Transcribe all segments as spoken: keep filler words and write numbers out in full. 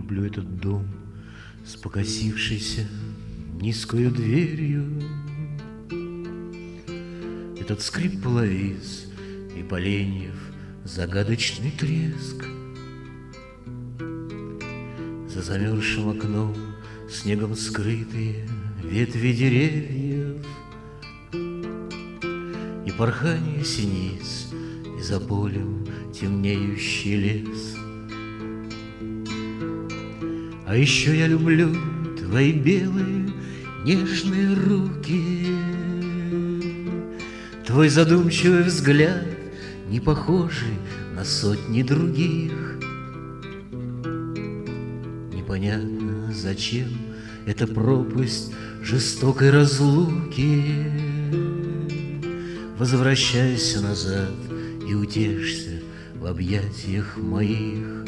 люблю этот дом с покосившейся низкою дверью. Этот скрип половиц и поленьев, загадочный треск. За замерзшим окном снегом скрытые ветви деревьев и порхание синиц, и за полем темнеющий лес. А еще я люблю твои белые нежные руки, твой задумчивый взгляд, не похожий на сотни других. Непонятно, зачем эта пропасть жестокой разлуки. Возвращайся назад и утешься в объятиях моих.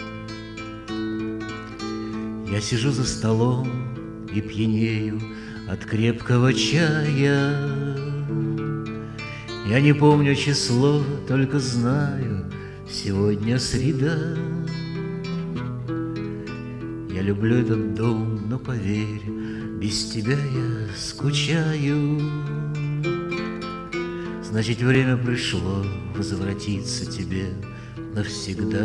Я сижу за столом и пьянею от крепкого чая. Я не помню число, только знаю, сегодня среда. Я люблю этот дом, но поверь, без тебя я скучаю. Значит, время пришло возвратиться тебе навсегда.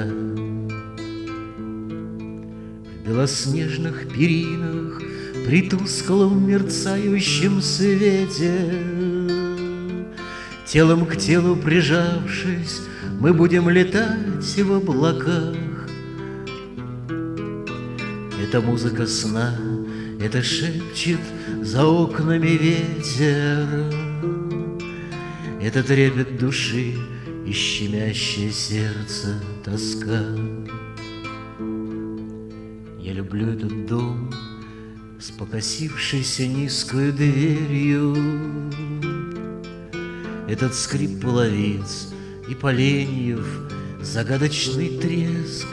В белоснежных перинах при тусклом мерцающем свете, телом к телу прижавшись, мы будем летать в облаках. Это музыка сна, это шепчет за окнами ветер, это трепет души и щемящее сердце тоска. Я люблю этот дом с покосившейся низкою дверью, этот скрип половиц и поленьев, загадочный треск.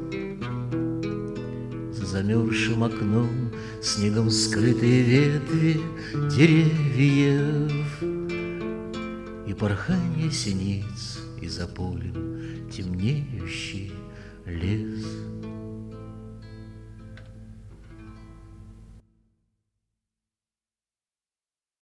За замерзшим окном снегом скрытые ветви деревьев и порханье синиц, и за полем темнеющий лес.